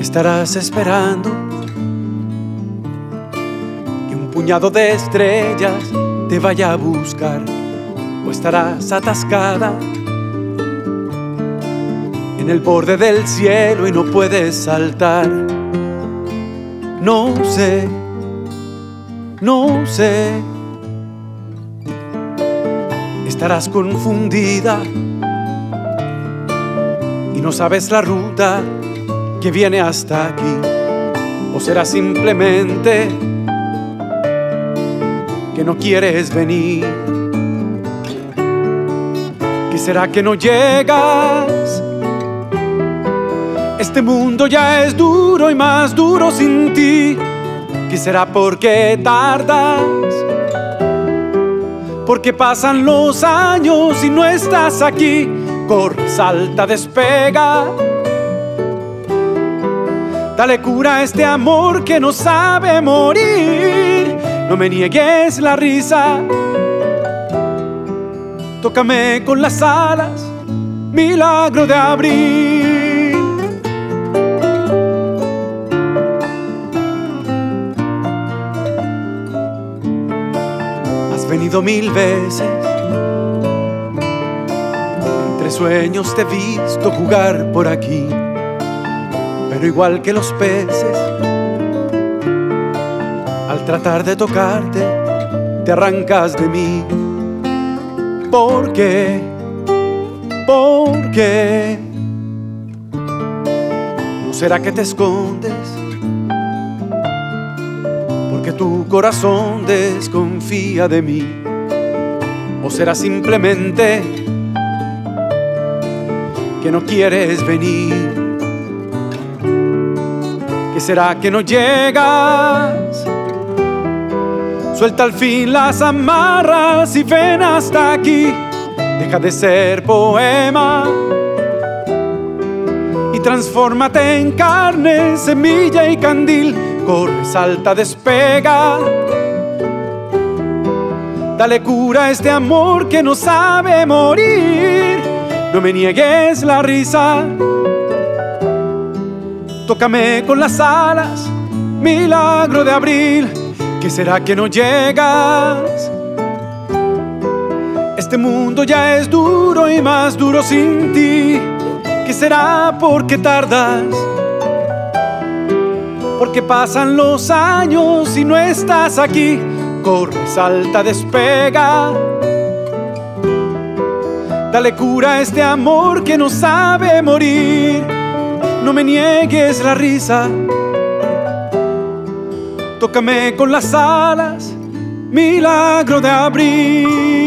Estarás esperando que un puñado de estrellas te vaya a buscar, o estarás atascada en el borde del cielo y no puedes saltar. No sé, no sé. Estarás confundida y no sabes la ruta que viene hasta aquí, o será simplemente que no quieres venir. ¿Qué será que no llegas? Este mundo ya es duro y más duro sin ti. ¿Qué será porque tardas? Porque pasan los años y no estás aquí. Corre, salta, despega. Dale cura a este amor que no sabe morir. No me niegues la risa. Tócame con las alas, milagro de abril. Has venido 1000 veces. Entre sueños te he visto jugar por aquí. Pero igual que los peces, al tratar de tocarte, te arrancas de mí. ¿Por qué? ¿Por qué? ¿No será que te escondes? Porque tu corazón desconfía de mí. ¿O será simplemente que no quieres venir? ¿Qué será que no llegas? Suelta al fin las amarras y ven hasta aquí. Deja de ser poema y transfórmate en carne, semilla y candil. Corre, salta, despega. Dale cura a este amor que no sabe morir. No me niegues la risa. Tócame con las alas, milagro de abril. ¿Qué será que no llegas? Este mundo ya es duro y más duro sin ti. ¿Qué será porque tardas? Porque pasan los años y no estás aquí. Corre, salta, despega. Dale cura a este amor que no sabe morir. No me niegues la risa. Tócame con las alas, milagro de abril.